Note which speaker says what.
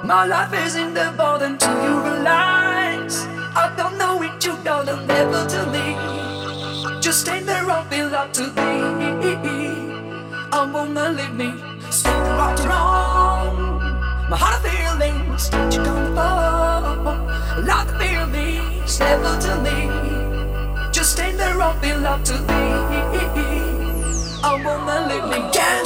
Speaker 1: My life is in the bottom. Do you realize? I don't know it, you gotta never to me. Just stand there, I'll be love to thee. I wanna leave me. Spin the rock around. My heart of feelings, you gonna fall. Love the feelings, never to me. Just stand there, I'll be love to thee. I wanna leave me. Yeah.